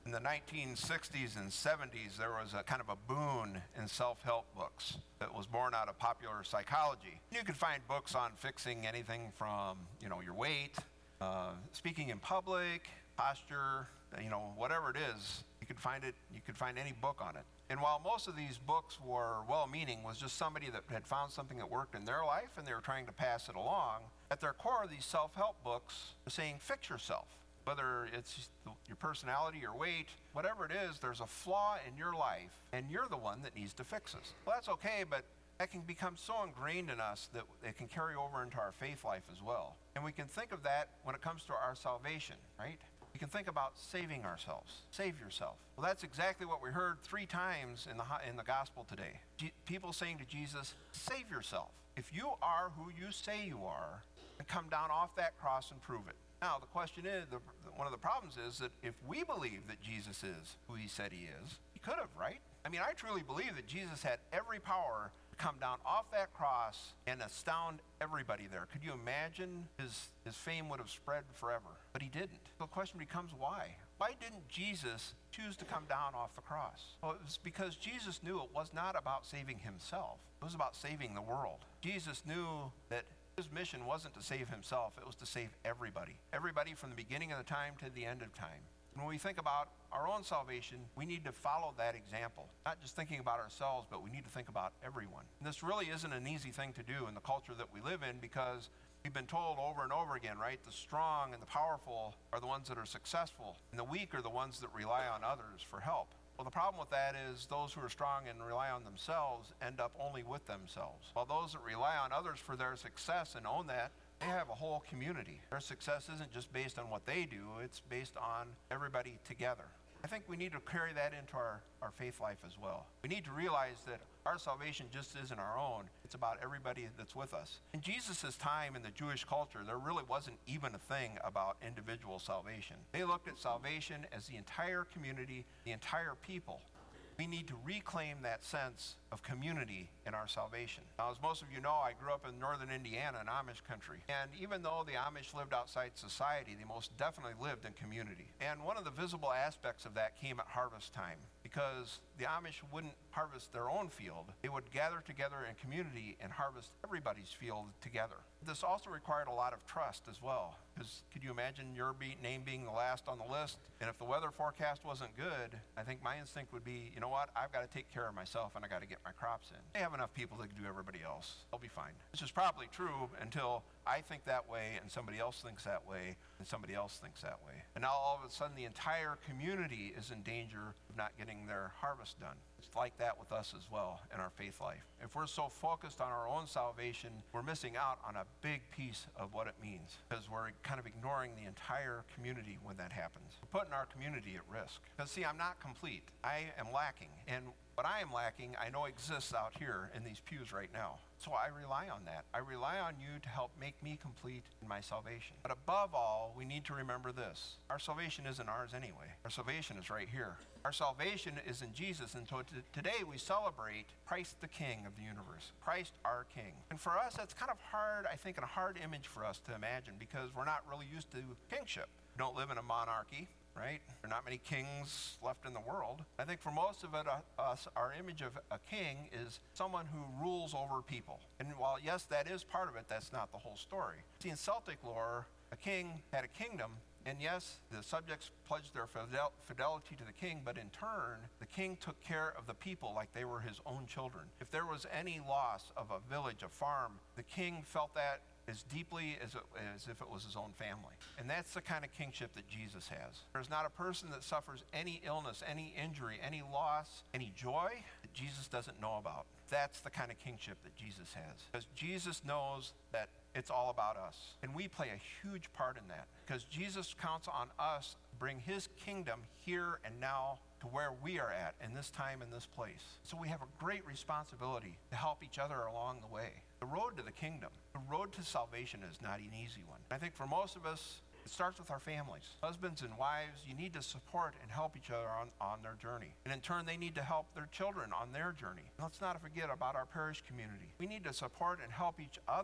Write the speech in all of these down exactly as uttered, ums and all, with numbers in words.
In the nineteen sixties and seventies, there was a kind of a boom in self-help books that was born out of popular psychology. You could find books on fixing anything from, you know, your weight, uh, speaking in public, posture, you know, whatever it is. You could find it. You could find any book on it. And while most of these books were well-meaning, was just somebody that had found something that worked in their life and they were trying to pass it along, at their core, these self-help books are saying, fix yourself. Whether it's your personality, your weight, whatever it is, there's a flaw in your life, and you're the one that needs to fix it. Well, that's okay, but that can become so ingrained in us that it can carry over into our faith life as well. And we can think of that when it comes to our salvation, right? We can think about saving ourselves. Save yourself. Well, that's exactly what we heard three times in the in the gospel today. G- people saying to Jesus, save yourself. If you are who you say you are, then come down off that cross and prove it. Now, the question is, the, one of the problems is that if we believe that Jesus is who he said he is, he could have, right? I mean, I truly believe that Jesus had every power to come down off that cross and astound everybody there. Could you imagine his, his fame would have spread forever? But he didn't. So the question becomes why? Why didn't Jesus choose to come down off the cross? Well, it was because Jesus knew it was not about saving himself. It was about saving the world. Jesus knew that his mission wasn't to save himself, it was to save everybody. Everybody from the beginning of the time to the end of time. When we think about our own salvation, we need to follow that example. Not just thinking about ourselves, but we need to think about everyone. And this really isn't an easy thing to do in the culture that we live in because we've been told over and over again, right? The strong and the powerful are the ones that are successful, and the weak are the ones that rely on others for help. Well, the problem with that is those who are strong and rely on themselves end up only with themselves, while those that rely on others for their success and own that, they have a whole community. Their success isn't just based on what they do, it's based on everybody together. I think we need to carry that into our, our faith life as well. We need to realize that our salvation just isn't our own. It's about everybody that's with us. In Jesus' time in the Jewish culture, there really wasn't even a thing about individual salvation. They looked at salvation as the entire community, the entire people. We need to reclaim that sense of community in our salvation. Now, as most of you know, I grew up in northern Indiana, in Amish country. And even though the Amish lived outside society, they most definitely lived in community. And one of the visible aspects of that came at harvest time, because the Amish wouldn't harvest their own field. They would gather together in community and harvest everybody's field together. This also required a lot of trust as well, because could you imagine your be- name being the last on the list? And if the weather forecast wasn't good, I think my instinct would be, you know what, I've got to take care of myself and I got to get my crops in. They have enough people that can do everybody else. They'll be fine. This is probably true until I think that way and somebody else thinks that way and somebody else thinks that way. And now all of a sudden the entire community is in danger of not getting their harvest done. It's like that with us as well in our faith life. If we're so focused on our own salvation, we're missing out on a big piece of what it means, because we're kind of ignoring the entire community when that happens. We're putting our community at risk. Because see, I'm not complete. I am lacking. And what I am lacking, I know exists out here in these pews right now. So I rely on that. I rely on you to help make me complete in my salvation. But above all, we need to remember this. Our salvation isn't ours anyway. Our salvation is right here. Our salvation is in Jesus. And so t- today we celebrate Christ the King of the universe. Christ our King. And for us, that's kind of hard, I think, and a hard image for us to imagine, because we're not really used to kingship. We don't live in a monarchy. Right? There are not many kings left in the world. I think for most of it, uh, us, our image of a king is someone who rules over people. And while, yes, that is part of it, that's not the whole story. See, in Celtic lore, a king had a kingdom, and yes, the subjects pledged their fidel- fidelity to the king, but in turn, the king took care of the people like they were his own children. If there was any loss of a village, a farm, the king felt that as deeply as, it, as if it was his own family. And that's the kind of kingship that Jesus has. There's not a person that suffers any illness, any injury, any loss, any joy that Jesus doesn't know about. That's the kind of kingship that Jesus has. Because Jesus knows that it's all about us. And we play a huge part in that. Because Jesus counts on us to bring his kingdom here and now to where we are at in this time and this place. So we have a great responsibility to help each other along the way. The road to the kingdom, the road to salvation is not an easy one. I think for most of us, it starts with our families. Husbands and wives, you need to support and help each other on, on their journey. And in turn, they need to help their children on their journey. And let's not forget about our parish community. We need to support and help each other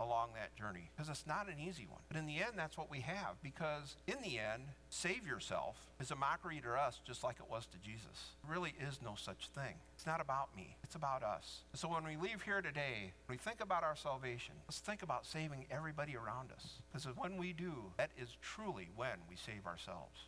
along that journey, because it's not an easy one. But in the end, that's what we have, because in the end, save yourself is a mockery to us just like it was to Jesus. There really is no such thing. It's not about me. It's about us. So when we leave here today, when we think about our salvation, let's think about saving everybody around us. Because when we do, that is truly when we save ourselves.